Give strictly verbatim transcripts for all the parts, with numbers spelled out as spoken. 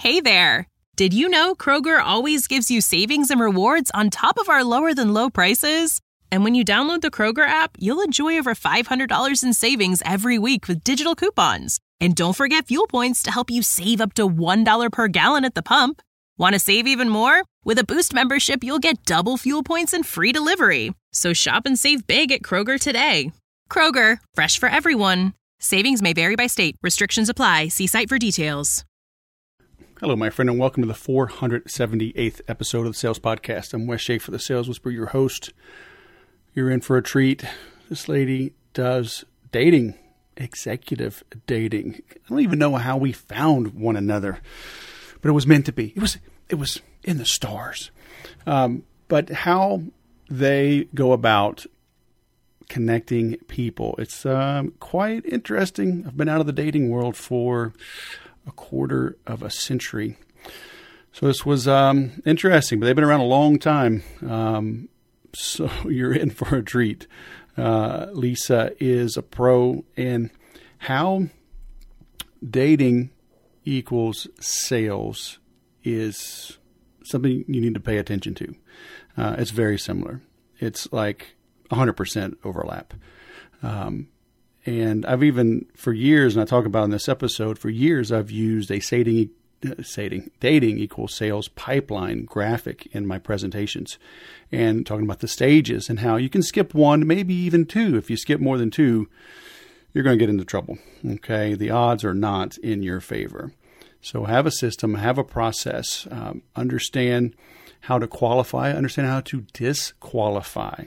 Hey there! Did you know Kroger always gives you savings and rewards on top of our lower-than-low prices? And when you download the Kroger app, you'll enjoy over five hundred dollars in savings every week with digital coupons. And don't forget fuel points to help you save up to one dollar per gallon at the pump. Want to save even more? With a Boost membership, you'll get double fuel points and free delivery. So shop and save big at Kroger today. Kroger, fresh for everyone. Savings may vary by state. Restrictions apply. See site for details. Hello, my friend, and welcome to the four hundred seventy-eighth episode of the Sales Podcast. I'm Wes Schaefer, the Sales Whisperer, your host. You're in for a treat. This lady does dating, executive dating. I don't even know how we found one another, but it was meant to be. It was it was in the stars. Um, but how they go about connecting people, it's um, quite interesting. I've been out of the dating world for a quarter of a century. So this was um, interesting, but they've been around a long time. Um, so you're in for a treat. Uh, Lisa is a pro in how dating equals sales is something you need to pay attention to. Uh, it's very similar. It's like one hundred percent overlap. Um, And I've even, for years, and I talk about in this episode, for years I've used a dating, dating, dating equals sales pipeline graphic in my presentations, and talking about the stages and how you can skip one, maybe even two. If you skip more than two, you're going to get into trouble. Okay, the odds are not in your favor. So have a system, have a process, um, understand how to qualify, understand how to disqualify.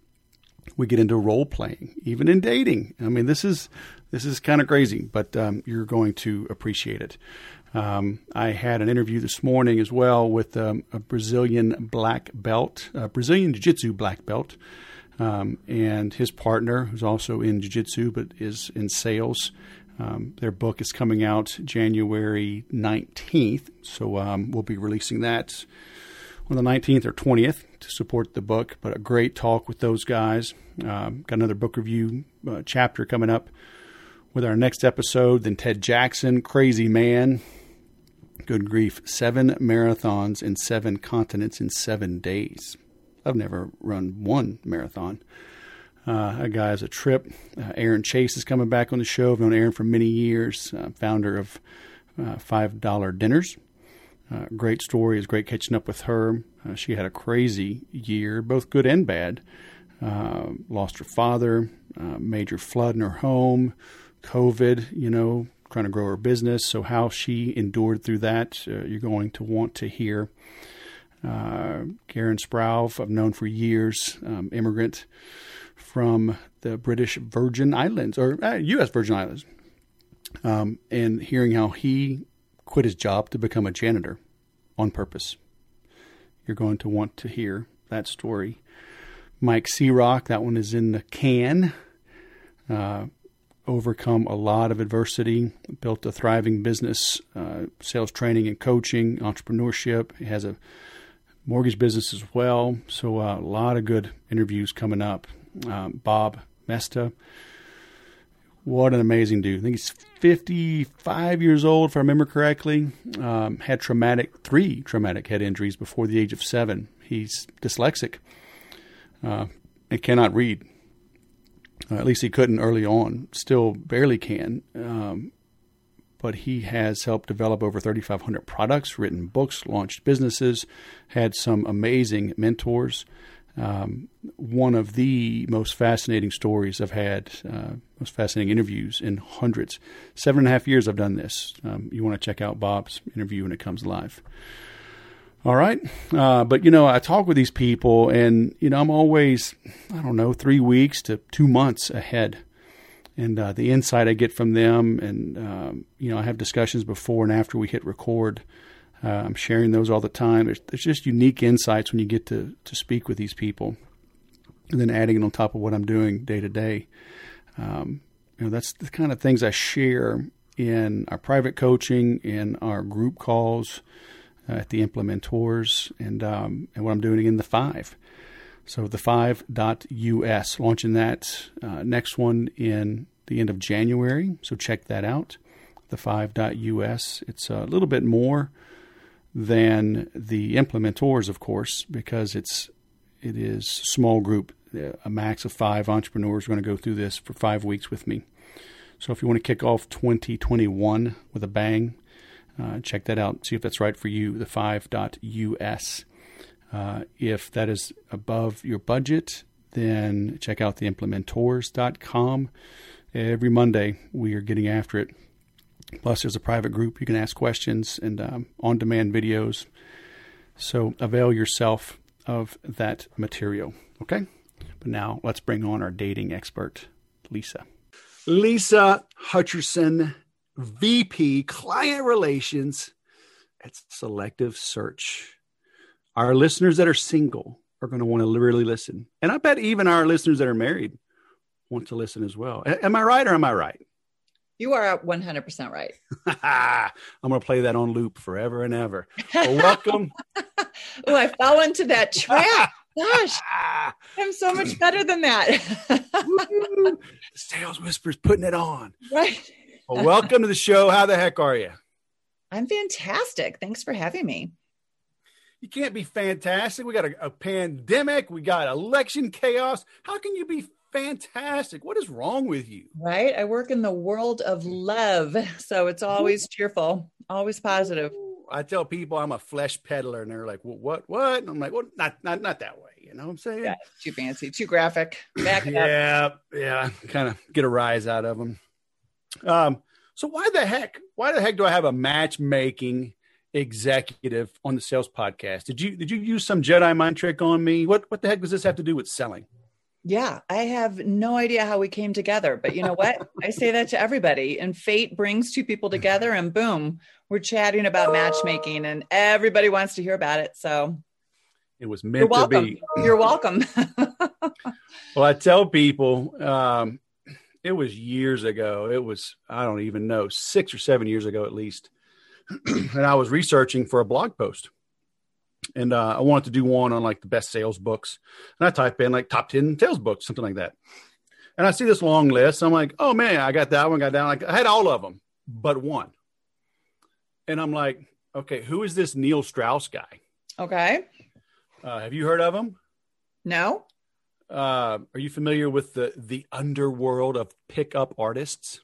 We get into role playing, even in dating. I mean, this is this is kind of crazy, but um, you're going to appreciate it. Um, I had an interview this morning as well with um, a Brazilian black belt, a Brazilian Jiu-Jitsu black belt, um, and his partner, who's also in Jiu-Jitsu but is in sales. Um, their book is coming out January nineteenth, so um, we'll be releasing that on the nineteenth or twentieth to support the book, but a great talk with those guys. Um, got another book review uh, chapter coming up with our next episode. Then Ted Jackson, crazy man. Good grief. Seven marathons in seven continents in seven days. I've never run one marathon. Uh, that guy is a trip. Uh, Aaron Chase is coming back on the show. I've known Aaron for many years, uh, founder of uh, five dollar Dinners. Uh, great story. It's great catching up with her. Uh, she had a crazy year, both good and bad. Uh, lost her father, uh, major flood in her home, COVID, you know, trying to grow her business. So how she endured through that, uh, you're going to want to hear. Uh, Karen Sproul, I've known for years, um, immigrant from the British Virgin Islands, or uh, U S Virgin Islands, um, and hearing how he quit his job to become a janitor on purpose. You're going to want to hear that story. Mike Searock, that one is in the can. Uh, overcome a lot of adversity, built a thriving business, uh, sales training and coaching, entrepreneurship. He has a mortgage business as well. So uh, a lot of good interviews coming up. Um, Bob Mesta. What an amazing dude. I think he's fifty-five years old, if I remember correctly. Um, had traumatic, three traumatic head injuries before the age of seven. He's dyslexic uh, and cannot read. Uh, at least he couldn't early on. Still barely can. Um, but he has helped develop over thirty-five hundred products, written books, launched businesses, had some amazing mentors. Um, one of the most fascinating stories I've had, uh, most fascinating interviews in hundreds. Seven and a half years I've done this. Um, you want to check out Bob's interview when it comes live. All right. Uh, but, you know, I talk with these people and, you know, I'm always, I don't know, three weeks to two months ahead. And uh, the insight I get from them and, um, you know, I have discussions before and after we hit record. Uh, I'm sharing those all the time. There's, there's just unique insights when you get to, to speak with these people, and then adding it on top of what I'm doing day to day. Um, you know, that's the kind of things I share in our private coaching, in our group calls, uh, at the Implementors, and um, and what I'm doing in the Five. So the five dot U S, launching that uh, next one in the end of January. So check that out. the five dot U S. It's a little bit more than the implementors, of course, because it's it is small group. A max of five entrepreneurs are going to go through this for five weeks with me. So if you want to kick off twenty twenty-one with a bang, uh, check that out. See if that's right for you, the five dot U S. Uh, if that is above your budget, then check out the implementors dot com. Every Monday, we are getting after it. Plus, there's a private group. You can ask questions and um, on-demand videos. So avail yourself of that material, okay? But now let's bring on our dating expert, Lisa. Lisa Hutcherson, V P, Client Relations at Selective Search. Our listeners that are single are going to want to really listen. And I bet even our listeners that are married want to listen as well. A- am I right or am I right? You are one hundred percent right. I'm going to play that on loop forever and ever. Well, welcome. Oh, I fell into that trap. Gosh, I'm so much better than that. The Sales Whisperer's putting it on. Right. Well, welcome to the show. How the heck are you? I'm fantastic. Thanks for having me. You can't be fantastic. We got a, a pandemic. We got election chaos. How can you be fantastic? What is wrong with you? Right. I work in the world of love. So it's always cheerful, always positive. I tell people I'm a flesh peddler and they're like, well, what, what? And I'm like, well, not, not, not that way. You know what I'm saying? Yeah, too fancy, too graphic. Back it yeah. up. Yeah. Kind of get a rise out of them. Um, so why the heck, why the heck do I have a matchmaking executive on the Sales Podcast? Did you, did you use some Jedi mind trick on me? What, what the heck does this have to do with selling? Yeah, I have no idea how we came together, but you know what? I say that to everybody, and fate brings two people together and boom, we're chatting about matchmaking and everybody wants to hear about it. So it was meant you're welcome. to be. You're welcome. Well, I tell people, um, it was years ago. It was, I don't even know, six or seven years ago at least. And I was researching for a blog post. And uh, I wanted to do one on like the best sales books. And I type in like top ten sales books, something like that. And I see this long list. I'm like, oh man, I got that one, got that one. Like, I had all of them, but one. And I'm like, okay, who is this Neil Strauss guy? Okay. Uh, have you heard of him? No. Uh, are you familiar with the, the underworld of pickup artists?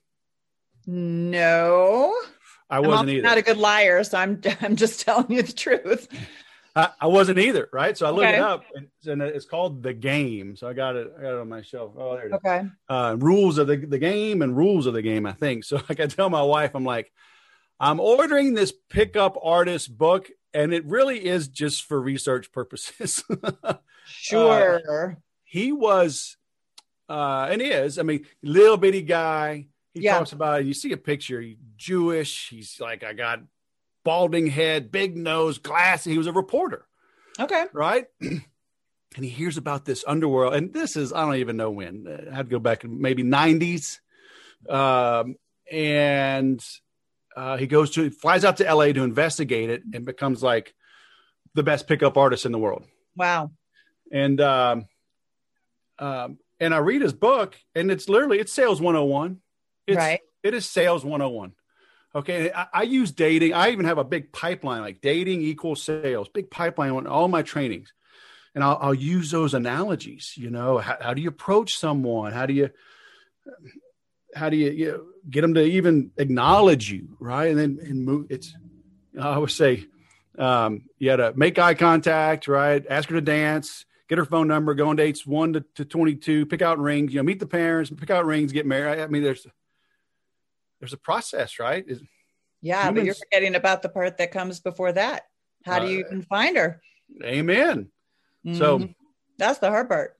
No. I wasn't I'm either. Not a good liar, so I'm I'm just telling you the truth. I, I wasn't either, right? So I looked Okay. it up, and, and it's called The Game. So I got it, I got it on my shelf. Oh, there it is. Okay. Uh, rules of the, the game and rules of the game, I think. So like I tell my wife, I'm like, I'm ordering this pickup artist book, and it really is just for research purposes. Sure. Uh, he was, uh, and is, I mean, little bitty guy. He Yeah. talks about, you see a picture, he's Jewish. He's like, I got balding head, big nose, glassy. He was a reporter, Okay. right? And he hears about this underworld. And this is, I don't even know when. I had to go back in maybe nineties. Um, and uh, he goes to, flies out to L A to investigate it and becomes like the best pickup artist in the world. Wow. And, um, um, and I read his book, and it's literally, it's sales one oh one. It's, Right. It is sales one oh one. Okay. I, I use dating. I even have a big pipeline, like dating equals sales, big pipeline on all my trainings. And I'll, I'll use those analogies, you know, how, how do you approach someone? How do you, how do you, you know, get them to even acknowledge you? Right. And then and move. It's, I always say, um, you got to make eye contact, right? Ask her to dance, get her phone number, go on dates one to, to twenty-two, pick out rings, you know, meet the parents, pick out rings, get married. I mean, there's, there's a process, right? Is, Yeah, but you're humans- forgetting about the part that comes before that. How do you Uh, even find her? Amen. So, Mhm. That's the hard part.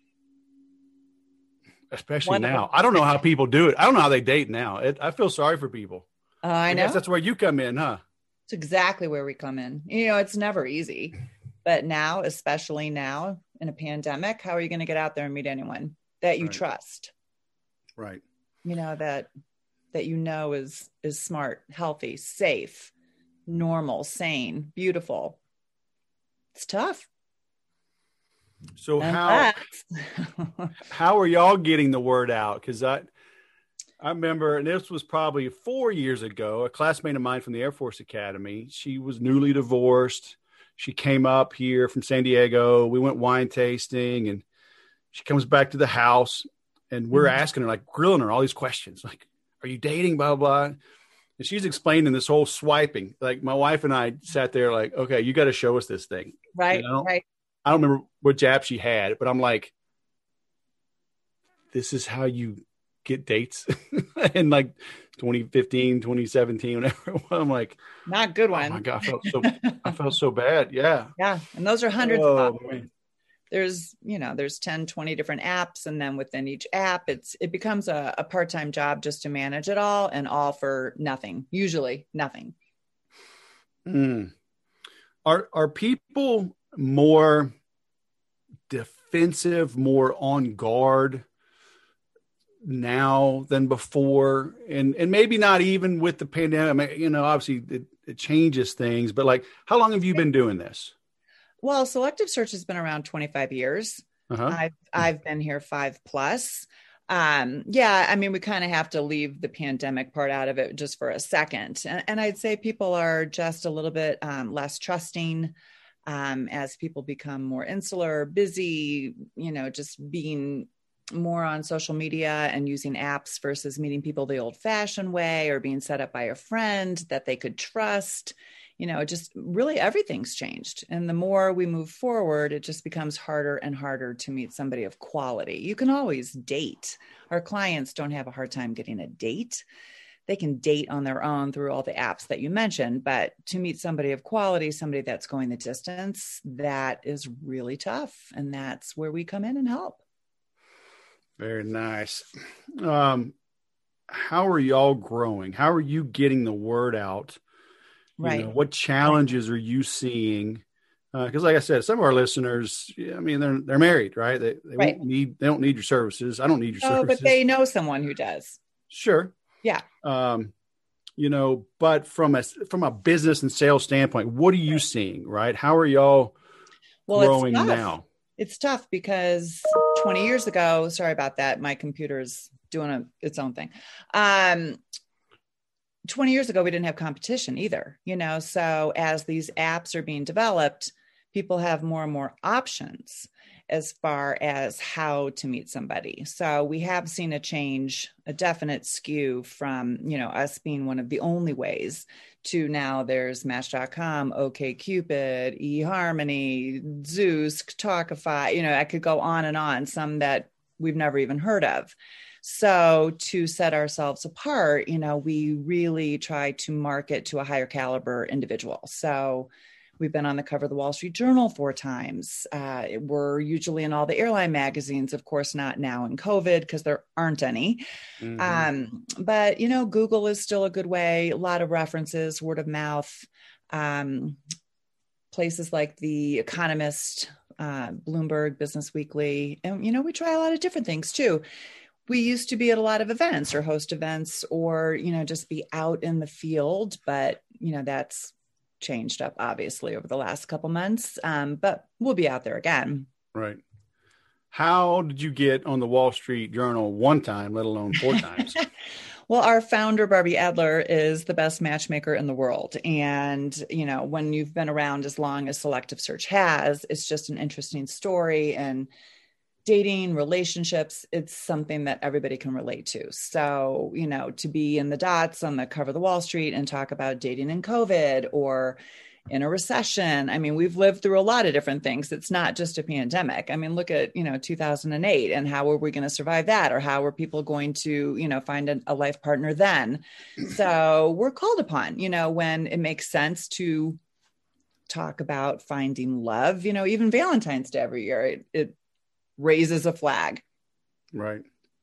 especially One of now, them. I don't know how people do it. I don't know how they date now. It, I feel sorry for people. Uh, I know. guess that's where you come in, huh? It's exactly where we come in. You know, it's never easy, but now, especially now in a pandemic, how are you going to get out there and meet anyone that you Right. trust? Right. You know, that, that you know is, is smart, healthy, safe, normal, sane, beautiful. It's tough. So And how that's- how are y'all getting the word out? Because I I remember, and this was probably four years ago, a classmate of mine from the Air Force Academy. She was newly divorced. She came up here from San Diego. We went wine tasting, and she comes back to the house, and we're mm-hmm. asking her, like, grilling her all these questions, like, are you dating, blah, blah, blah. And she's explaining this whole swiping. Like, my wife and I sat there like, okay, you got to show us this thing. Right, you know? right. I don't remember what app she had, but I'm like, this is how you get dates in like twenty fifteen, twenty seventeen, whatever. I'm like, not good one. Oh my God, I felt so, I felt so bad. Yeah. Yeah. And those are hundreds oh, of them. There's, you know, there's ten, twenty different apps. And then within each app, it's, it becomes a, a part-time job just to manage it all, and all for nothing, usually nothing. Mm. Are, are people more defensive, more on guard now than before? And and maybe not even with the pandemic, you know, obviously it, it changes things, but like, how long have you been doing this? Well, Selective Search has been around twenty-five years. Uh-huh. I've, I've been here five plus. Um, yeah, I mean, we kind of have to leave the pandemic part out of it just for a second. And, and I'd say people are just a little bit um, less trusting um, as people become more insular, busy, you know, just being more on social media and using apps versus meeting people the old fashioned way, or being set up by a friend that they could trust. You know, just really everything's changed. And the more we move forward, it just becomes harder and harder to meet somebody of quality. You can always date. Our clients don't have a hard time getting a date. They can date on their own through all the apps that you mentioned, but to meet somebody of quality, somebody that's going the distance, that is really tough. And that's where we come in and help. Very nice. Um, how are y'all growing? How are you getting the word out? You right. know, what challenges are you seeing? Because, uh, like I said, some of our listeners, I mean, they're they're married, right? They they right. won't need they don't need your services. I don't need your oh, services. But they know someone who does. Sure. Yeah. Um, you know, but from a from a business and sales standpoint, what are you seeing? Right? How are y'all well, growing it's now? It's tough because twenty years ago, sorry about that, my computer's doing a, its own thing. Um, twenty years ago, we didn't have competition either, you know, so as these apps are being developed, people have more and more options as far as how to meet somebody. So we have seen a change, a definite skew from, you know, us being one of the only ways to now there's Match dot com, OkCupid, eHarmony, Zeus, Talkify, you know, I could go on and on, some that we've never even heard of. So to set ourselves apart, you know, we really try to market to a higher caliber individual. So we've been on the cover of the Wall Street Journal four times. Uh, we're usually in all the airline magazines, of course, not now in COVID because there aren't any. Mm-hmm. Um, but, you know, Google is still a good way. A lot of references, word of mouth, um, places like The Economist, uh, Bloomberg, Business Weekly. And, you know, we try a lot of different things too. We used to be at a lot of events or host events or, you know, just be out in the field, but, you know, that's changed up obviously over the last couple months. Um, but we'll be out there again. Right. How did you get on the Wall Street Journal one time, let alone four times? Well, our founder, Barbie Adler, is the best matchmaker in the world. And, you know, when you've been around as long as Selective Search has, it's just an interesting story. And dating, relationships, it's something that everybody can relate to. So, you know, to be in the dots on the cover of the Wall Street and talk about dating in COVID or in a recession. I mean, we've lived through a lot of different things. It's not just a pandemic. I mean, look at, you know, two thousand eight and how are we going to survive that? Or how are people going to, you know, find a, a life partner then? So we're called upon, you know, when it makes sense to talk about finding love, you know, even Valentine's Day every year, it, it raises a flag. Right.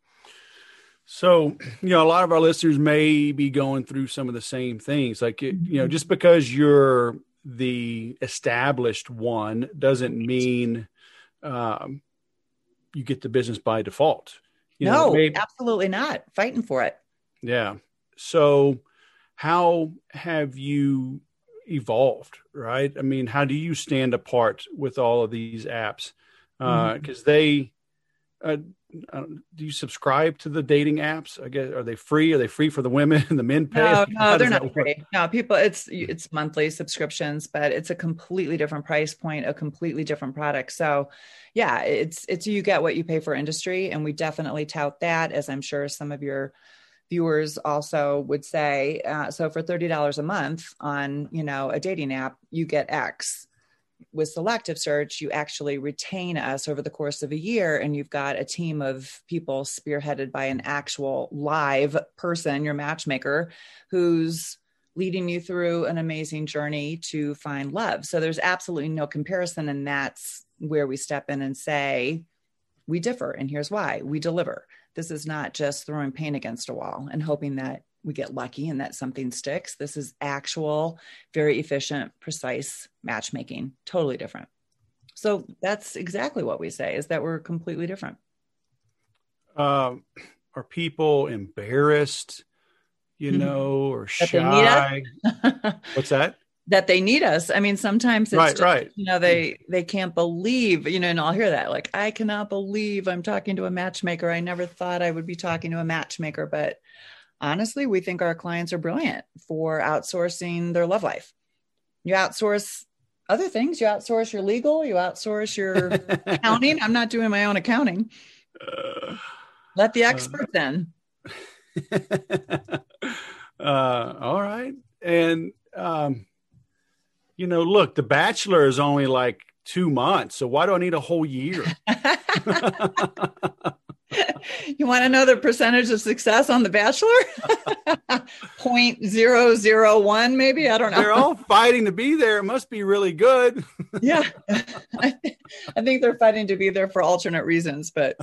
So, you know, a lot of our listeners may be going through some of the same things. Like, you know, just because you're the established one doesn't mean um, you get the business by default. You no, know, maybe, absolutely not. Fighting for it. Yeah. So how have you evolved, right? I mean, how do you stand apart with all of these apps? Because uh, mm-hmm. they, uh, uh, do you subscribe to the dating apps? I guess, are they free? Are they free for the women and the men pay? No, How no, they're does that not work? free. No, people, it's it's monthly subscriptions, but it's a completely different price point, a completely different product. So, yeah, it's it's you get what you pay for industry, and we definitely tout that, as I'm sure some of your viewers also would say. Uh, so, for thirty dollars a month on, you know, a dating app, you get X. With Selective Search, you actually retain us over the course of a year, and you've got a team of people spearheaded by an actual live person, your matchmaker, who's leading you through an amazing journey to find love. So there's absolutely no comparison. And that's where we step in and say, we differ. And here's why: we deliver. This is not just throwing paint against a wall and hoping that we get lucky and that something sticks. This is actual, very efficient, precise matchmaking, totally different. So that's exactly what we say, is that we're completely different. Um, are people embarrassed, you know, or That they need shy? us? What's that? That they need us. I mean, sometimes it's Right, just, right. you know, they, they can't believe, you know, and I'll hear that, like, I cannot believe I'm talking to a matchmaker. I never thought I would be talking to a matchmaker, but honestly, we think our clients are brilliant for outsourcing their love life. You outsource other things. You outsource your legal. You outsource your accounting. I'm not doing my own accounting. Uh, Let the experts uh, in. uh, all right. And, um, you know, look, The Bachelor is only like two months. So why do I need a whole year? You want to know the percentage of success on The Bachelor? zero point zero zero one, maybe? I don't know. They're all fighting to be there. It must be really good. Yeah. I, th- I think they're fighting to be there for alternate reasons, but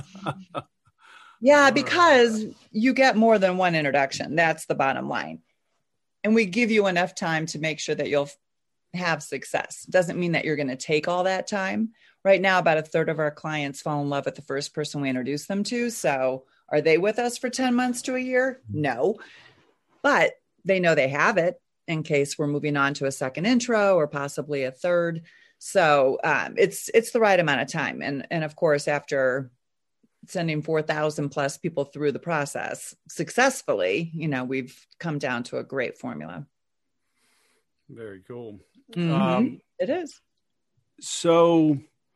yeah, because you get more than one introduction. That's the bottom line. And we give you enough time to make sure that you'll have success. Doesn't mean that you're going to take all that time. Right now, about a third of our clients fall in love with the first person we introduce them to. So are they with us for ten months to a year? No, but they know they have it in case we're moving on to a second intro or possibly a third. So um, it's, it's the right amount of time. And, and of course, after sending four thousand plus people through the process successfully, you know, we've come down to a great formula. Very cool. Mm-hmm. Um, it is. So,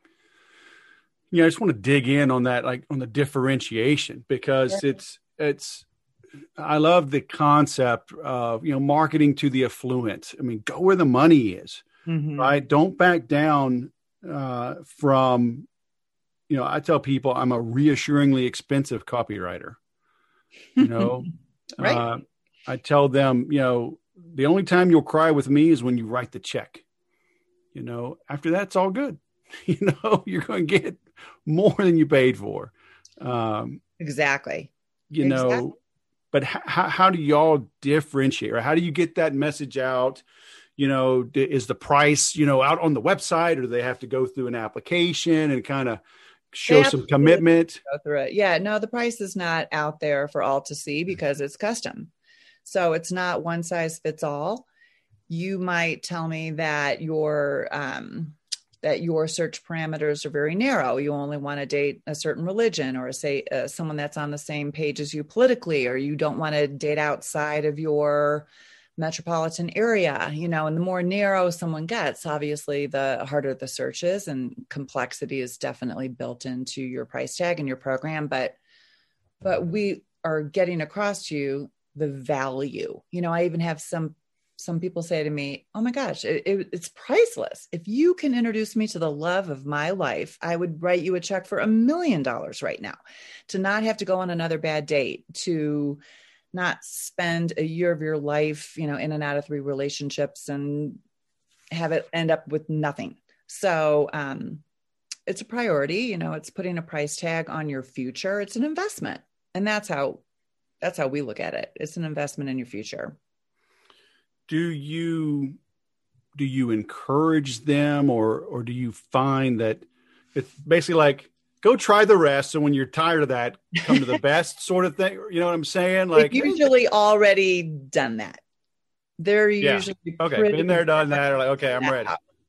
you know, I just want to dig in on that, like on the differentiation, because yeah. it's, it's, I love the concept of, you know, marketing to the affluent. I mean, go where the money is, mm-hmm. right? Don't back down uh, from, you know, I tell people I'm a reassuringly expensive copywriter, you know, right. uh, I tell them, you know, the only time you'll cry with me is when you write the check, you know, after that, it's all good. You know, you're going to get more than you paid for. Um, exactly. You exactly. know, but h- how, how do y'all differentiate, or how do you get that message out? You know, d- is the price, you know, out on the website, or do they have to go through an application and kind of show some commitment? Go through it. Yeah, no, the price is not out there for all to see because it's custom. So it's not one size fits all. You might tell me that your, um, that your search parameters are very narrow. You only want to date a certain religion, or say uh, someone that's on the same page as you politically, or you don't want to date outside of your metropolitan area, you know, and the more narrow someone gets, obviously the harder the search is, and complexity is definitely built into your price tag and your program. But, but we are getting across to you the value. You know, I even have some Some people say to me, oh my gosh, it, it, it's priceless. If you can introduce me to the love of my life, I would write you a check for a million dollars right now, to not have to go on another bad date, to not spend a year of your life, you know, in and out of three relationships and have it end up with nothing. So um, it's a priority, you know, it's putting a price tag on your future. It's an investment. And that's how, that's how we look at it. It's an investment in your future. Do you, do you encourage them, or, or do you find that it's basically like, go try the rest, so when you're tired of that, come to the best sort of thing? You know what I'm saying? Like, they've usually already done that. They're yeah. usually okay. Been there, done that. Or like, okay, I'm ready.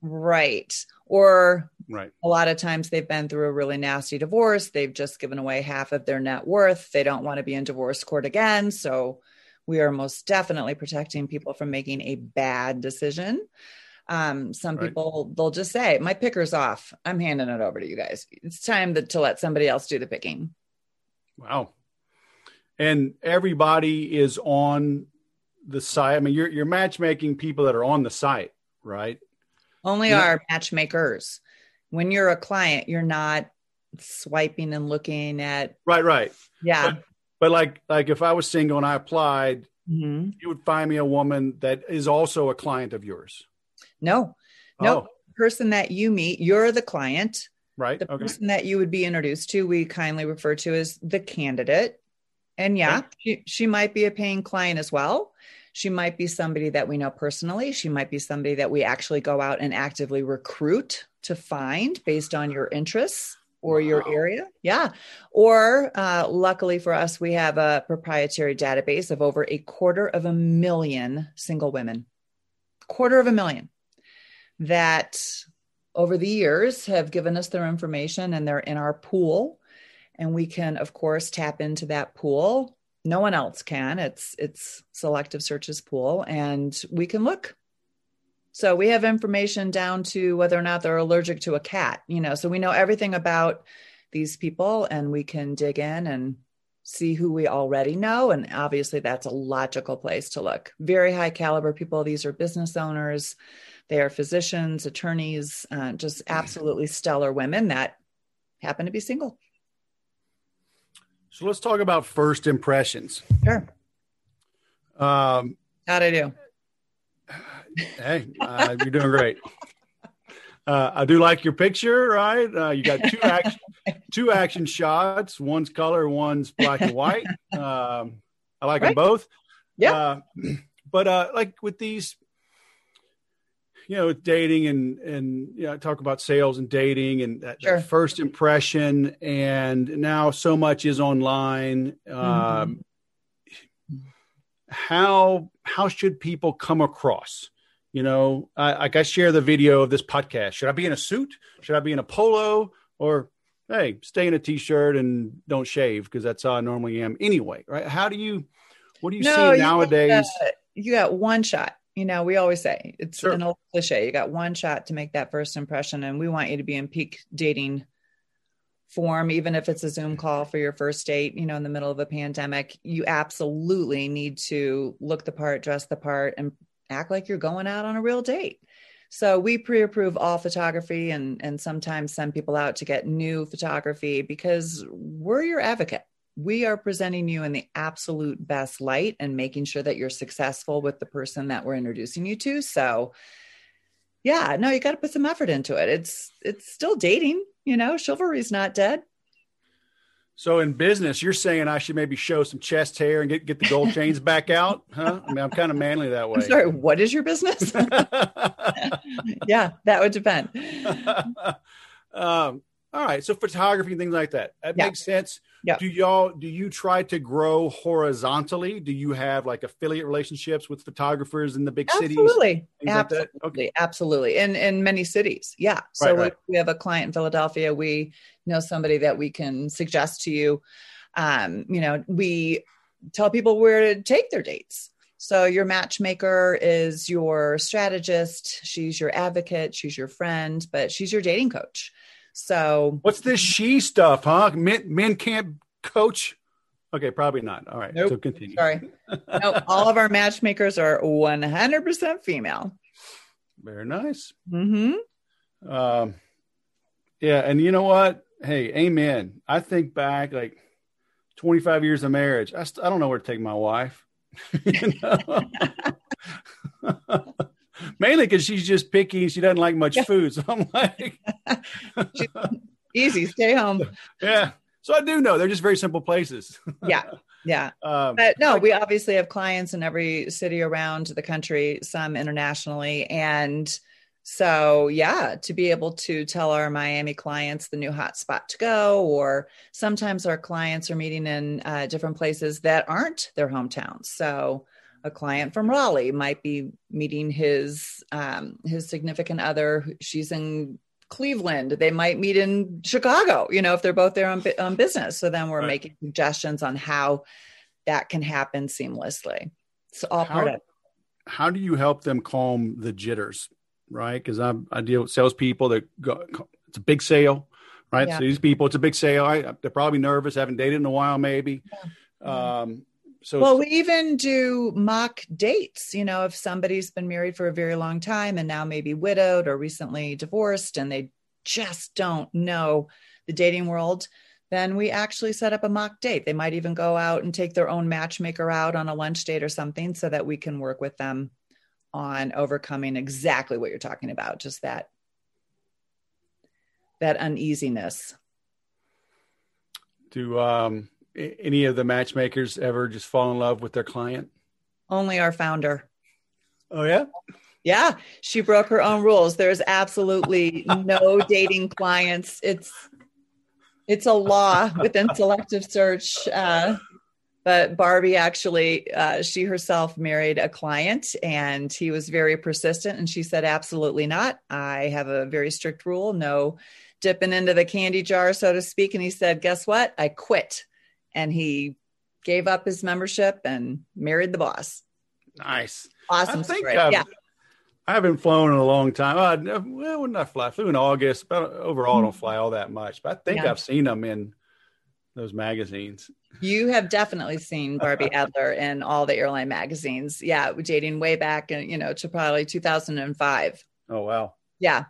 Right. Or Right. a lot of times they've been through a really nasty divorce. They've just given away half of their net worth. They don't want to be in divorce court again. So we are most definitely protecting people from making a bad decision. Um, some Right. people, they'll just say, my picker's off. I'm handing it over to you guys. It's time to, to let somebody else do the picking. Wow. And everybody is on the site. I mean, you're, you're matchmaking people that are on the site, right? Only Yeah. our matchmakers. When you're a client, you're not swiping and looking at, Right. Right. yeah. But, but like, like if I was single and I applied, Mhm. you would find me a woman that is also a client of yours. No, no. Oh, Person that you meet, you're the client. right. The Okay. person that you would be introduced to, we kindly refer to as the candidate. And yeah, Okay. she, she might be a paying client as well. She might be somebody that we know personally. She might be somebody that we actually go out and actively recruit to find based on your interests or your Wow. area. Yeah. Or uh, luckily for us, we have a proprietary database of over a quarter of a million single women, quarter of a million that over the years have given us their information, and they're in our pool. And we can, of course, tap into that pool. No one else can. It's it's Selective Search's pool, and we can look. So we have information down to whether or not they're allergic to a cat, you know, so we know everything about these people, and we can dig in and see who we already know. And obviously that's a logical place to look. Very high caliber people. These are business owners. They are physicians, attorneys, uh, just absolutely stellar women that happen to be single. So let's talk about first impressions. Sure. Um, How'd I do? hey, uh, you're doing great. Uh, I do like your picture, right? Uh, you got two action, two action shots. One's color, one's black and white. Um, I like them Right. both. Yeah. Uh, but uh, like with these, you know, dating and and you know, talk about sales and dating and that, Sure. that first impression, and now so much is online. Um, how how should people come across? You know, I, like I share the video of this podcast. Should I be in a suit? Should I be in a polo? Or, hey, stay in a t-shirt and don't shave, because that's how I normally am anyway, right? How do you, what do you No, see you nowadays? got, you got one shot. You know, we always say it's Sure. an old cliche. You got one shot to make that first impression, and we want you to be in peak dating form, even if it's a Zoom call for your first date, you know, in the middle of a pandemic. You absolutely need to look the part, dress the part, and act like you're going out on a real date. So we pre-approve all photography, and, and sometimes send people out to get new photography, because we're your advocate. We are presenting you in the absolute best light and making sure that you're successful with the person that we're introducing you to. So yeah, no, you got to put some effort into it. It's, it's still dating, you know, chivalry's not dead. So in business, you're saying I should maybe show some chest hair and get, get the gold chains back out, huh? I mean, I'm kind of manly that way. I'm sorry, what is your business? Yeah, that would depend. um, all right. So photography and things like that, that Yeah. makes sense. Yeah. Do y'all, do you try to grow horizontally? Do you have like affiliate relationships with photographers in the big cities? Absolutely. Things like that? Absolutely. Absolutely. In, in many cities. Yeah. So Right, right. we, we have a client in Philadelphia. We know somebody that we can suggest to you. Um, you know, we tell people where to take their dates. So your matchmaker is your strategist. She's your advocate. She's your friend, but she's your dating coach. So What's this she stuff, huh? Men, men can't coach. Okay. Probably not. All right. Nope. So continue. sorry. No, all of our matchmakers are one hundred percent female. Very nice. Mm-hmm. Um, yeah. And you know what? Hey, amen. I think back like twenty-five years of marriage. I, st- I don't know where to take my wife. You know? Mainly because she's just picky. She doesn't like much Yeah. food. So I'm like, Easy. Stay home. yeah. So I do know they're just very simple places. Yeah. Yeah. Um, But no, we obviously have clients in every city around the country, some internationally. And so, yeah, to be able to tell our Miami clients the new hot spot to go, or sometimes our clients are meeting in uh, different places that aren't their hometowns. So a client from Raleigh might be meeting his, um, his significant other. She's in Cleveland. They might meet in Chicago, you know, if they're both there on, on business. So then we're right. making suggestions on how that can happen seamlessly. It's all how, part of it. How do you help them calm the jitters, right? Because I I deal with salespeople that go, it's a big sale, right? Yeah. So these people, it's a big sale. I, they're probably nervous, haven't dated in a while, maybe. Yeah. Um, so well, we even do mock dates. You know, if somebody's been married for a very long time and now maybe widowed or recently divorced, and they just don't know the dating world, then we actually set up a mock date. They might even go out and take their own matchmaker out on a lunch date or something so that we can work with them on overcoming exactly what you're talking about. Just that, that uneasiness. Do um, any of the matchmakers ever just fall in love with their client? Only our founder. Oh, yeah? Yeah. She broke her own rules. There's absolutely no dating clients. It's, It's a law within Selective Search. Uh, but Barbie actually, uh, she herself married a client and he was very persistent. And she said, absolutely not. I have a very strict rule, no dipping into the candy jar, so to speak. And he said, guess what? I quit. And he gave up his membership and married the boss. Nice. Awesome. I think story. I've, yeah. I haven't flown in a long time. Uh, well, when did I fly? I flew in August, but overall I don't fly all that much. But I think yeah. I've seen them in those magazines. You have definitely seen Barbie Adler in all the airline magazines. Yeah, dating way back, in, you know, to probably two thousand five. Oh, wow. Yeah.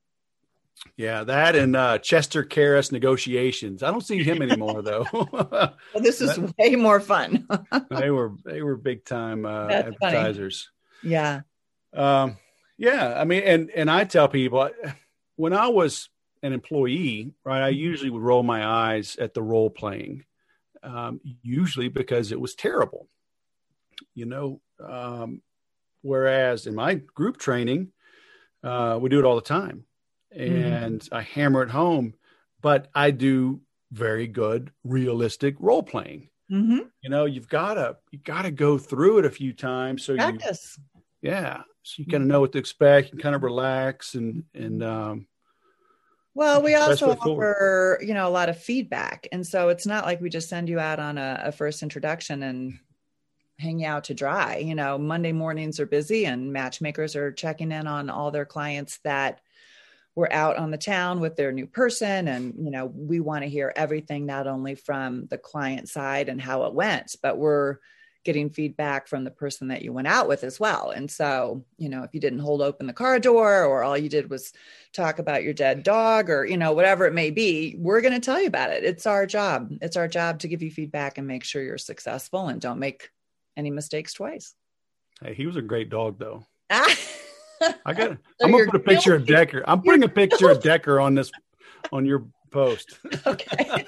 Yeah, that and uh, Chester Karras Negotiations. I don't see him anymore, though. Well, this is that, way more fun. they were they were big time uh, advertisers. Funny. Yeah. Um. Yeah, I mean, and and I tell people when I was an employee, right, I usually would roll my eyes at the role playing, um, usually because it was terrible, you know. Um, whereas in my group training, uh, we do it all the time, and mm-hmm. I hammer it home. But I do very good, realistic role playing. Mm-hmm. You know, you've got to you got to go through it a few times, so practice. You, yeah. So you kind of know what to expect and kind of relax and, and, um, well, we also offer, you know, a lot of feedback. And so it's not like we just send you out on a, a first introduction and hang out to dry. You know, Monday mornings are busy and matchmakers are checking in on all their clients that were out on the town with their new person. And, you know, we want to hear everything, not only from the client side and how it went, but we're getting feedback from the person that you went out with as well. And so, you know, if you didn't hold open the car door or all you did was talk about your dead dog or, you know, whatever it may be, we're going to tell you about it. It's our job. It's our job to give you feedback and make sure you're successful and don't make any mistakes twice. Hey, he was a great dog though. Ah. I got so I'm going to put a picture guilty. of Decker. I'm putting a picture of Decker on this, on your post. Okay.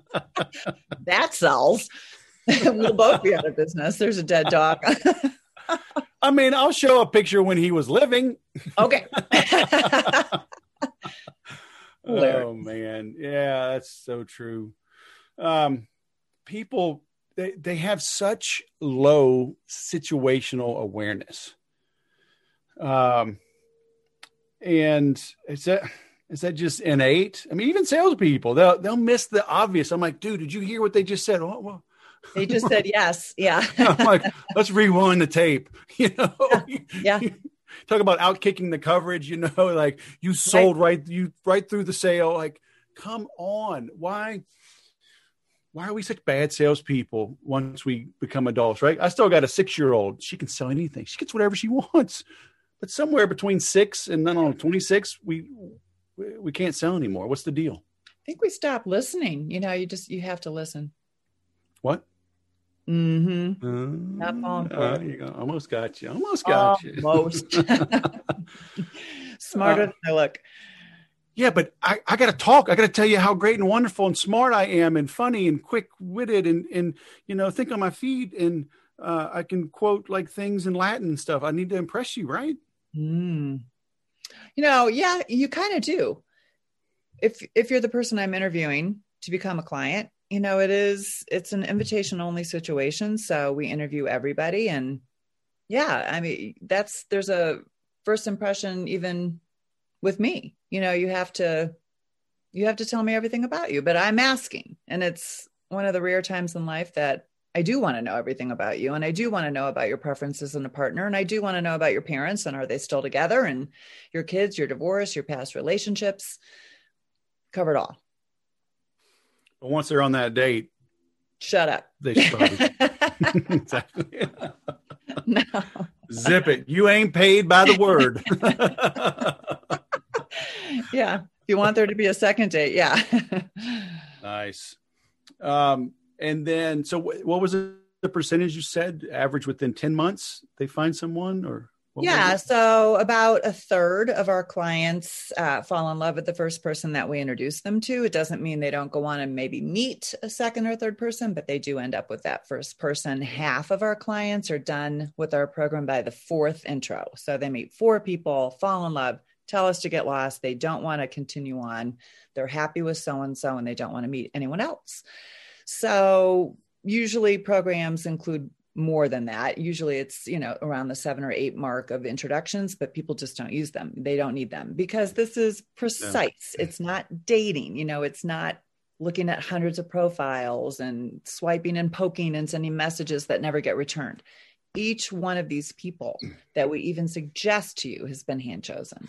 That sells. We'll both be out of business. There's a dead dog. I mean, I'll show a picture when he was living. Okay. Oh man. Yeah, that's so true. Um, people, they, they have such low situational awareness. Um, and is that, is that just innate? I mean, even salespeople, they'll, they'll miss the obvious. I'm like, dude, did you hear what they just said? Oh, well, they just said yes. Yeah. I'm like, let's rewind the tape. You know, yeah. yeah. Talk about out kicking the coverage. You know, like you sold right. right you right through the sale. Like, come on, why? Why are we such bad salespeople once we become adults? Right? I still got a six-year-old. She can sell anything. She gets whatever she wants. But somewhere between six and I don't know twenty-six, we we can't sell anymore. What's the deal? I think we stopped listening. You know, you just you have to listen. What? Mm-hmm. Uh, Not falling for uh, it. You go. Almost got you. Almost got Almost. you. Smarter uh, than I look. Yeah, but I, I got to talk. I got to tell you how great and wonderful and smart I am and funny and quick-witted and, and you know, think on my feet and uh, I can quote like things in Latin and stuff. I need to impress you, right? Mm. You know, yeah, you kind of do. If if you're the person I'm interviewing to become a client, you know, it is, it's an invitation only situation. So we interview everybody and Yeah. I mean, that's, there's a first impression, even with me, you know, you have to, you have to tell me everything about you, but I'm asking. And it's one of the rare times in life that I do want to know everything about you. And I do want to know about your preferences in a partner. And I do want to know about your parents and are they still together, and your kids, your divorce, your past relationships, cover it all. But once they're on that date, shut up. They should probably. Exactly. No. Zip it. You ain't paid by the word. Yeah. If you want there to be a second date. Yeah. Nice. Um, and then, so w- what was the percentage you said? Average within ten months, they find someone, or? What yeah. So about a third of our clients uh, fall in love with the first person that we introduce them to. It doesn't mean they don't go on and maybe meet a second or third person, but they do end up with that first person. Half of our clients are done with our program by the fourth intro. So they meet four people, fall in love, tell us to get lost. They don't want to continue on. They're happy with so-and-so and they don't want to meet anyone else. So usually programs include more than that. Usually it's, you know, around the seven or eight mark of introductions, but people just don't use them. They don't need them because this is precise. No. It's not dating, you know, it's not looking at hundreds of profiles and swiping and poking and sending messages that never get returned. Each one of these people that we even suggest to you has been hand chosen.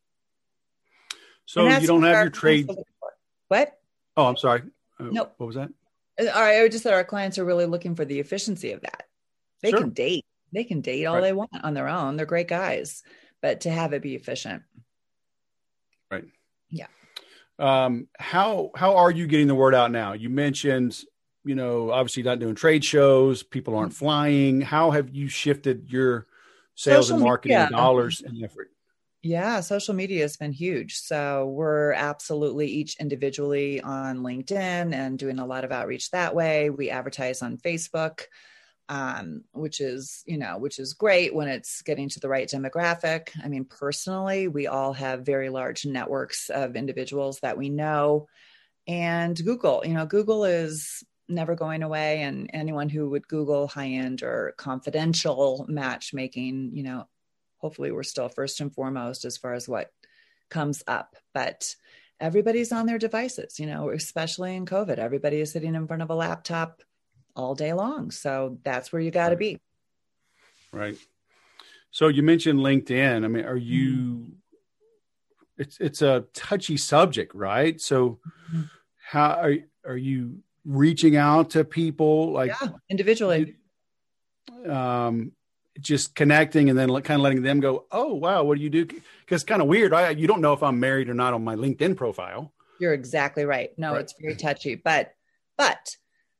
So you don't have your trade. What? Oh, I'm sorry. No. Nope. What was that? All right. I just said our clients are really looking for the efficiency of that. They sure. can date. They can date all right. they want on their own. They're great guys, but to have it be efficient. Right. Yeah. Um, how, how are you getting the word out now? You mentioned, you know, obviously not doing trade shows. People aren't mm-hmm. flying. How have you shifted your sales Social and marketing media. dollars and effort? Yeah, social media has been huge. So we're absolutely each individually on LinkedIn and doing a lot of outreach that way. We advertise on Facebook, um, which is, you know, which is great when it's getting to the right demographic. I mean, personally, we all have very large networks of individuals that we know. And Google, you know, Google is never going away. And anyone who would Google high-end or confidential matchmaking, you know, hopefully we're still first and foremost as far as what comes up, but everybody's on their devices, you know, especially in COVID, everybody is sitting in front of a laptop all day long. So that's where you got to be. Right. So you mentioned LinkedIn. I mean, are you, mm-hmm. it's, it's a touchy subject, right? So mm-hmm. how are, are you reaching out to people like yeah, individually? Um, just connecting and then kind of letting them go, oh, wow, what do you do? Because it's kind of weird. I, you don't know if I'm married or not on my LinkedIn profile. You're exactly right. No, right. It's very touchy, but, but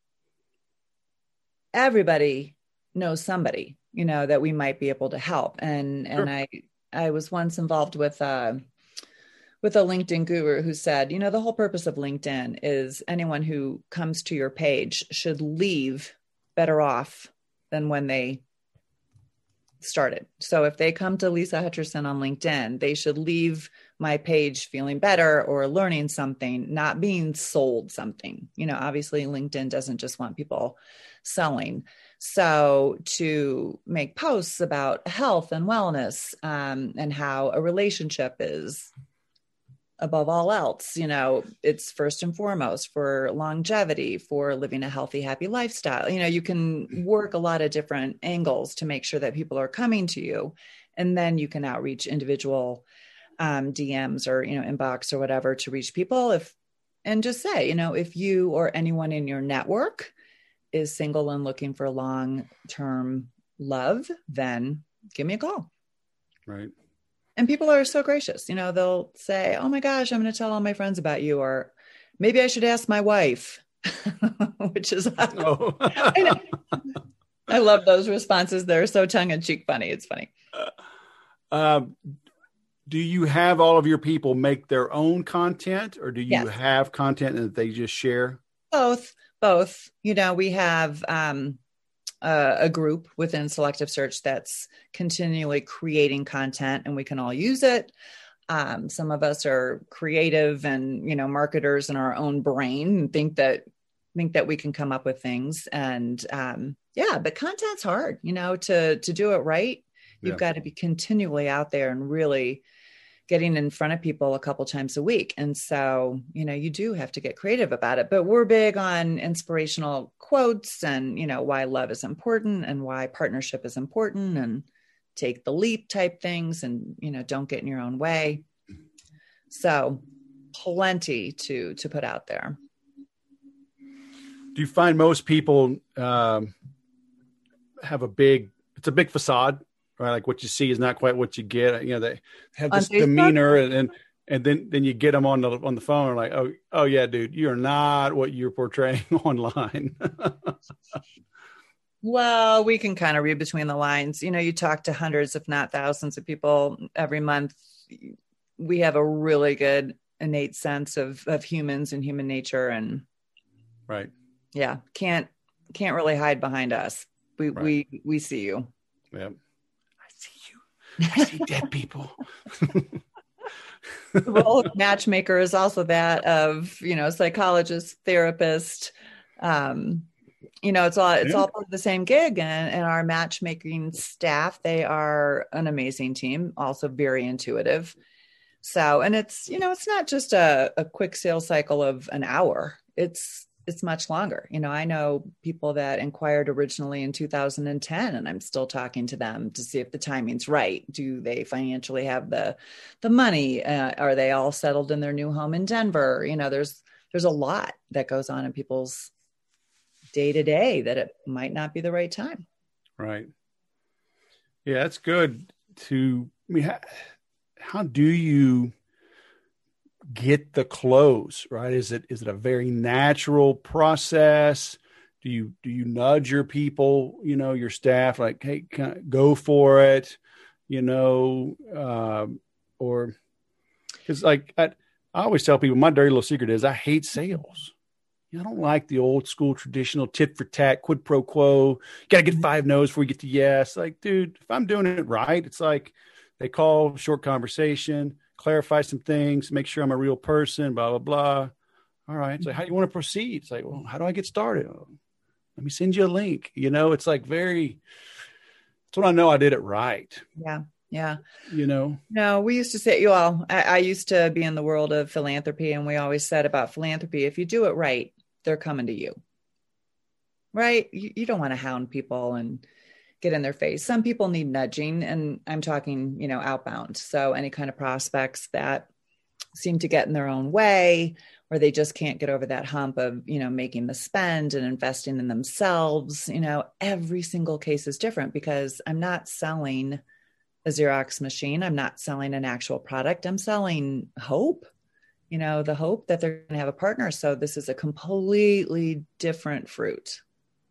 everybody knows somebody, you know, that we might be able to help. And, sure. and I, I was once involved with, uh, with a LinkedIn guru who said, you know, the whole purpose of LinkedIn is anyone who comes to your page should leave better off than when they started. So if they come to Lisa Hutcherson on LinkedIn, they should leave my page feeling better or learning something, not being sold something. You know, obviously LinkedIn doesn't just want people selling. So to make posts about health and wellness um, and how a relationship is above all else, you know, it's first and foremost for longevity, for living a healthy, happy lifestyle. You know, you can work a lot of different angles to make sure that people are coming to you. And then you can outreach individual um, D Ms or, you know, inbox or whatever to reach people. If, and just say, you know, if you or anyone in your network is single and looking for long-term love, then give me a call. Right. And people are so gracious, you know, they'll say, oh my gosh, I'm going to tell all my friends about you. Or maybe I should ask my wife, which is, oh. I know. I love those responses. They're so tongue in cheek funny. It's funny. Uh, do you have all of your people make their own content, or do you yes. have content that they just share? Both, both. You know, we have, um, Uh, a group within Selective Search that's continually creating content, and we can all use it. Um, some of us are creative and, you know, marketers in our own brain and think that think that we can come up with things. And um, Yeah. But content's hard, you know, to, to do it right. You've Yeah. got to be continually out there and really getting in front of people a couple times a week. And so, you know, you do have to get creative about it, but we're big on inspirational quotes and, you know, why love is important and why partnership is important and take the leap type things and, you know, don't get in your own way. So plenty to, to put out there. Do you find most people um, have a big, it's a big facade, right? Like what you see is not quite what you get. You know, they have this demeanor and, and, and then, then you get them on the, on the phone and like, oh, oh yeah, dude, you're not what you're portraying online. Well, we can kind of read between the lines. You know, you talk to hundreds, if not thousands of people every month. We have a really good innate sense of, of humans and human nature. And right. Yeah. Can't, can't really hide behind us. We, Right. we, we see you. Yep. I see you. I see dead people. The role of matchmaker is also that of, you know, psychologist, therapist, um, you know, it's all, it's Yeah. all part of the same gig. And, and our matchmaking staff, they are an amazing team, also very intuitive. So, and it's, you know, it's not just a, a quick sales cycle of an hour. It's, it's much longer. You know, I know people that inquired originally in two thousand ten, and I'm still talking to them to see if the timing's right. Do they financially have the, the money? Uh, are they all settled in their new home in Denver? You know, there's, there's a lot that goes on in people's day to day that it might not be the right time. Right. Yeah, that's good to, I mean, how, how do you get the close, right? Is it, is it a very natural process? Do you, do you nudge your people, you know, your staff, like, hey, kind of go for it, you know, um, or because like, I, I always tell people my dirty little secret is I hate sales. I don't like the old school traditional tit for tat, quid pro quo. You got to get five no's before you get to yes. Like, dude, if I'm doing it right, it's like they call, short conversation, clarify some things, make sure I'm a real person, blah, blah, blah. All right. So how do you want to proceed? It's like, well, how do I get started? Let me send you a link. You know, it's like very, that's when I know I did it right. Yeah. Yeah. You know? No, we used to say, well, I, I used to be in the world of philanthropy, and we always said about philanthropy, if you do it right, they're coming to you, right? You, you don't want to hound people and get in their face. Some people need nudging, and I'm talking, you know, outbound. So any kind of prospects that seem to get in their own way, or they just can't get over that hump of, you know, making the spend and investing in themselves. You know, every single case is different because I'm not selling a Xerox machine. I'm not selling an actual product. I'm selling hope, you know, the hope that they're going to have a partner. So this is a completely different fruit.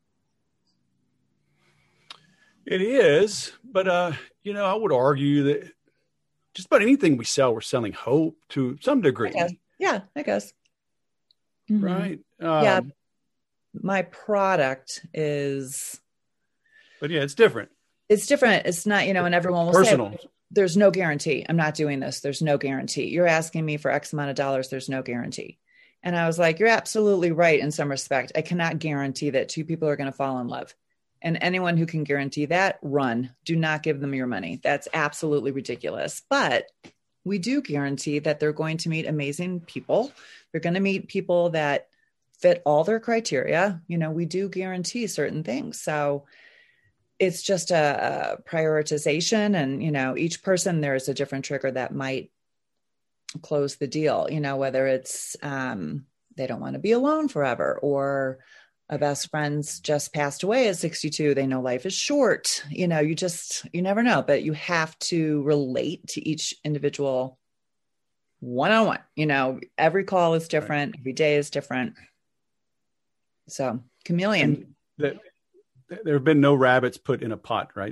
It is, but, uh, you know, I would argue that just about anything we sell, we're selling hope to some degree. I guess. Yeah, I guess. Mm-hmm. Right. Um, yeah. My product is. But yeah, it's different. It's different. It's not, you know, and everyone will Personal. say, there's no guarantee. I'm not doing this. There's no guarantee. You're asking me for X amount of dollars. There's no guarantee. And I was like, you're absolutely right in some respect. I cannot guarantee that two people are going to fall in love. And anyone who can guarantee that, run. Do not give them your money. That's absolutely ridiculous. But we do guarantee that they're going to meet amazing people. They're going to meet people that fit all their criteria. You know, we do guarantee certain things. So it's just a, a prioritization, and, you know, each person, there's a different trigger that might close the deal, you know, whether it's, um, they don't want to be alone forever, or a best friend's just passed away at sixty-two. They know life is short. You know, you just, you never know, but you have to relate to each individual one-on-one. You know, every call is different. Every day is different. So chameleon. That, there have been no rabbits put in a pot, right?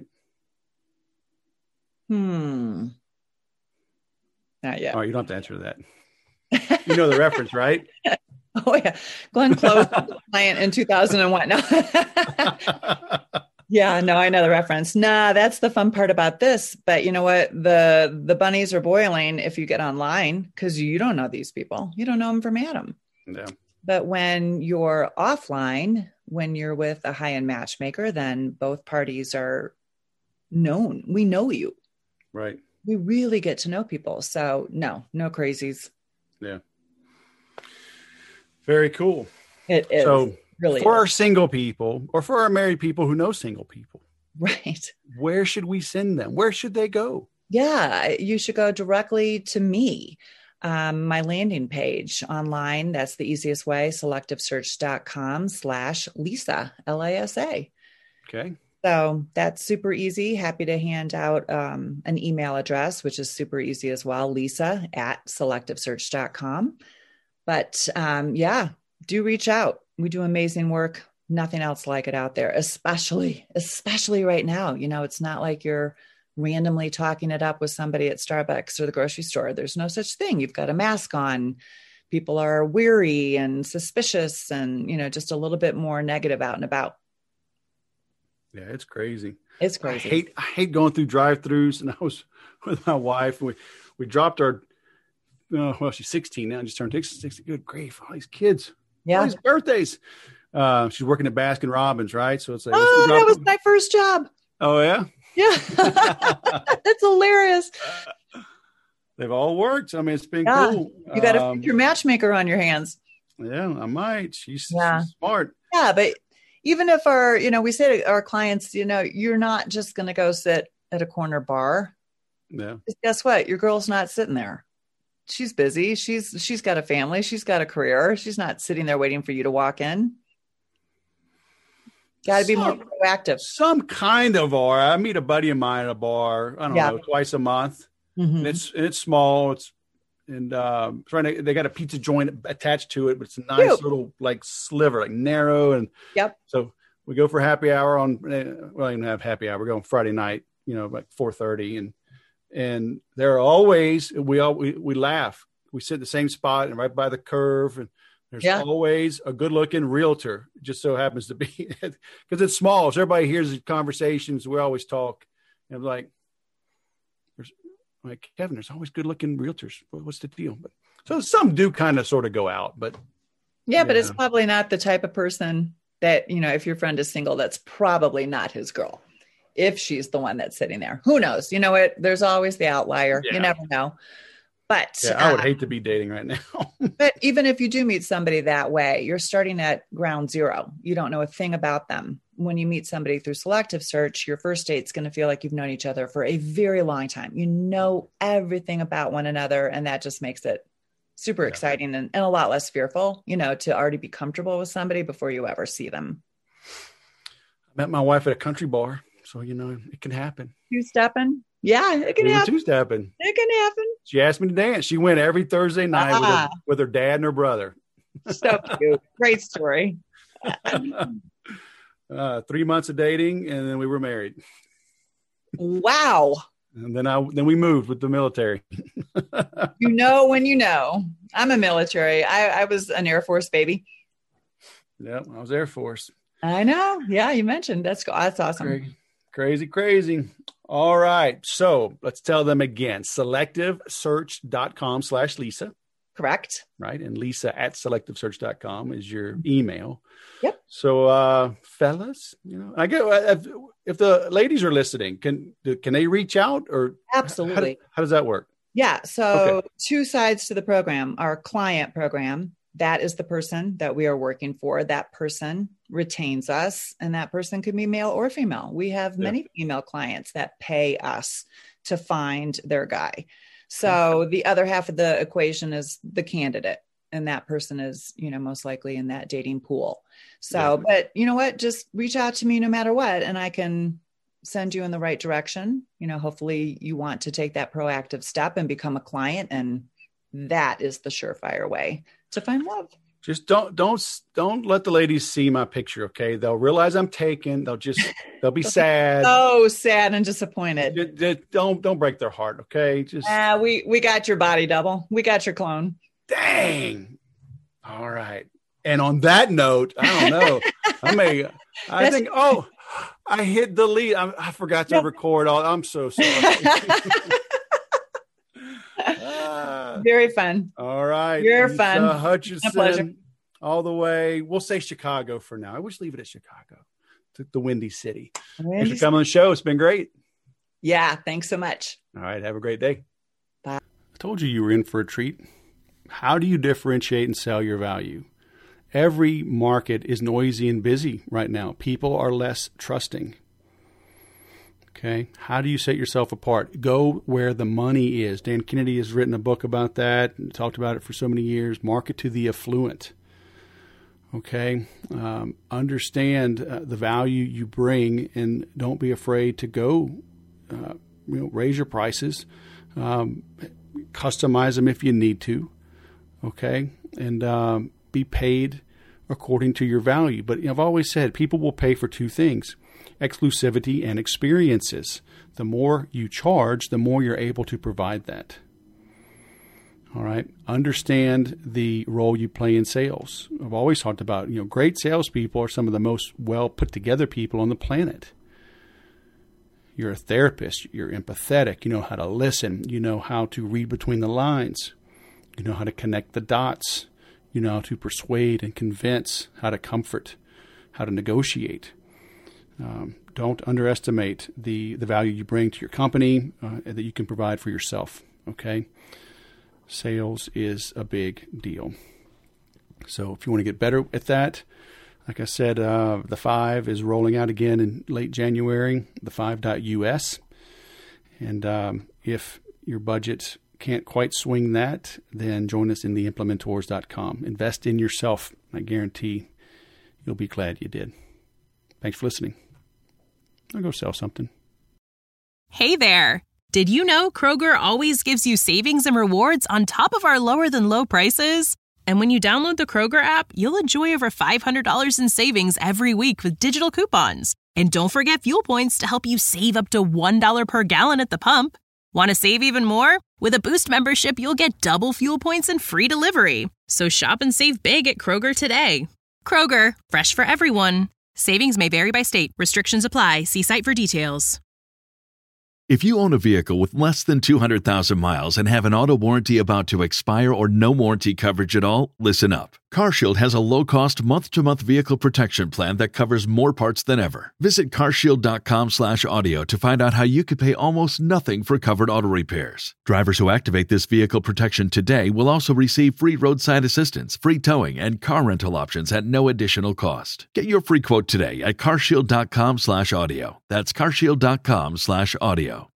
Hmm. Not yet. Oh, you don't have to answer that. You know the reference, right? Oh yeah. Glenn Close, client in two thousand one. No. Yeah, no, I know the reference. Nah, that's the fun part about this. But you know what? The, the bunnies are boiling if you get online, because you don't know these people. You don't know them from Adam. Yeah. But when you're offline, when you're with a high-end matchmaker, then both parties are known. We know you. Right. We really get to know people. So no, no crazies. Yeah. Very cool. It is. So really for is. our single people or for our married people who know single people, right. where should we send them? Where should they go? Yeah, you should go directly to me. Um, my landing page online. That's the easiest way. selectivesearch.com slash Lisa, L A S A. Okay. So that's super easy. Happy to hand out um, an email address, which is super easy as well. Lisa at selectivesearch dot com. But um, yeah, do reach out. We do amazing work. Nothing else like it out there, especially, especially right now. You know, it's not like you're randomly talking it up with somebody at Starbucks or the grocery store. There's no such thing. You've got a mask on. People are weary and suspicious and, you know, just a little bit more negative out and about. Yeah, it's crazy. It's crazy. I hate, I hate going through drive-thrus. And I was with my wife. We we dropped our, uh, well, she's sixteen now. Just turned sixteen. Good grief, all these kids. Yeah. All these birthdays. Uh, she's working at Baskin Robbins, right? So it's like, oh, that was my first job. Oh yeah. Yeah, that's hilarious. They've all worked. I mean, it's been yeah. cool. You got a um, future matchmaker on your hands. Yeah, I might. She's, yeah. she's smart. Yeah, but even if our, you know, we say to our clients, you know, you're not just going to go sit at a corner bar. Yeah. Guess what? Your girl's not sitting there. She's busy. She's she's got a family. She's got a career. She's not sitting there waiting for you to walk in. Got to be more proactive. Some kind of bar. I meet a buddy of mine at a bar. I don't yeah. know, twice a month. Mm-hmm. And it's and it's small. It's and um, trying to. They got a pizza joint attached to it, but it's a nice Cute. little like sliver, like narrow. And yep. So we go for happy hour on. Well, I even have happy hour. We're going Friday night. You know, like four thirty, and and there are always we all we, we laugh. We sit in the same spot and right by the curve and. There's yeah. always a good-looking realtor. It just so happens to be because it's small. So everybody hears the conversations. We always talk, and I'm like, there's, I'm like Kevin. There's always good-looking realtors. What's the deal? But so some do kind of sort of go out, but yeah, yeah, but it's probably not the type of person that, you know, if your friend is single, that's probably not his girl. If she's the one that's sitting there, who knows? You know what? There's always the outlier. Yeah. You never know. But yeah, I would uh, hate to be dating right now. But even if you do meet somebody that way, you're starting at ground zero. You don't know a thing about them. When you meet somebody through Selective Search, your first date's going to feel like you've known each other for a very long time. You know everything about one another, and that just makes it super yeah. exciting and, and a lot less fearful, you know, to already be comfortable with somebody before you ever see them. I met my wife at a country bar, so, you know, it can happen. Two-stepping? Yeah, it can we happen. Two-stepping. It can happen. She asked me to dance. She went every Thursday night ah. with, her, with her dad and her brother. So cute. Great story. uh, three months of dating, and then we were married. Wow. And then I then we moved with the military. You know when you know. I'm a military. I, I was an Air Force baby. Yeah, I was Air Force. I know. Yeah, you mentioned. That's that's awesome. Crazy, crazy, crazy. All right. So let's tell them again. selectivesearch.com slash Lisa. Correct. Right. And Lisa at selectivesearch dot com is your email. Yep. So, uh, fellas, you know, I get if, if the ladies are listening, can, can they reach out or absolutely? How, how does that work? Yeah. So okay. Two sides to the program. Our client program, that is the person that we are working for. That person retains us, and that person could be male or female. We have many yeah. female clients that pay us to find their guy. So okay. The other half of the equation is the candidate, and that person is, you know, most likely in that dating pool. So, yeah. But you know what, just reach out to me no matter what, and I can send you in the right direction. You know, hopefully you want to take that proactive step and become a client. And that is the surefire way to find love. Just don't, don't, don't let the ladies see my picture. Okay. They'll realize I'm taken. They'll just, they'll be sad. So sad and disappointed. Just, just don't, don't break their heart. Okay. Just, uh, we, we got your body double. We got your clone. Dang. All right. And on that note, I don't know. I may, I That's, think, oh, I hit delete. I, I forgot to yeah. record all. I'm so sorry. ah, Very fun. All right. You're Lisa fun. Hutchinson. A pleasure. all the way. We'll say Chicago for now. I wish leave it at Chicago, to the Windy City. Windy Thanks for coming on the show. It's been great. Yeah. Thanks so much. All right. Have a great day. Bye. I told you you were in for a treat. How do you differentiate and sell your value? Every market is noisy and busy right now. People are less trusting. Okay. How do you set yourself apart? Go where the money is. Dan Kennedy has written a book about that and talked about it for so many years. Market to the affluent. Okay. Um, understand uh, the value you bring and don't be afraid to go, uh, you know, raise your prices, um, customize them if you need to. Okay. And, um, be paid according to your value. But you know, I've always said people will pay for two things: exclusivity and experiences. The more you charge, the more you're able to provide that. All right. Understand the role you play in sales. I've always talked about, you know, great salespeople are some of the most well put together people on the planet. You're a therapist. You're empathetic. You know how to listen. You know how to read between the lines. You know how to connect the dots. You know how to persuade and convince, how to comfort, how to negotiate. Um, don't underestimate the, the value you bring to your company uh, that you can provide for yourself, okay? Sales is a big deal. So if you want to get better at that, like I said, uh, the five is rolling out again in late January, the five dot U S. And um, if your budget can't quite swing that, then join us in the implementors dot com. Invest in yourself. I guarantee you'll be glad you did. Thanks for listening. I'll go sell something. Hey there. Did you know Kroger always gives you savings and rewards on top of our lower than low prices? And when you download the Kroger app, you'll enjoy over five hundred dollars in savings every week with digital coupons. And don't forget fuel points to help you save up to one dollar per gallon at the pump. Want to save even more? With a Boost membership, you'll get double fuel points and free delivery. So shop and save big at Kroger today. Kroger, fresh for everyone. Savings may vary by state. Restrictions apply. See site for details. If you own a vehicle with less than two hundred thousand miles and have an auto warranty about to expire or no warranty coverage at all, listen up. CarShield has a low-cost month-to-month vehicle protection plan that covers more parts than ever. Visit carshield.com slash audio to find out how you could pay almost nothing for covered auto repairs. Drivers who activate this vehicle protection today will also receive free roadside assistance, free towing, and car rental options at no additional cost. Get your free quote today at carshield.com slash audio. That's carshield.com slash audio.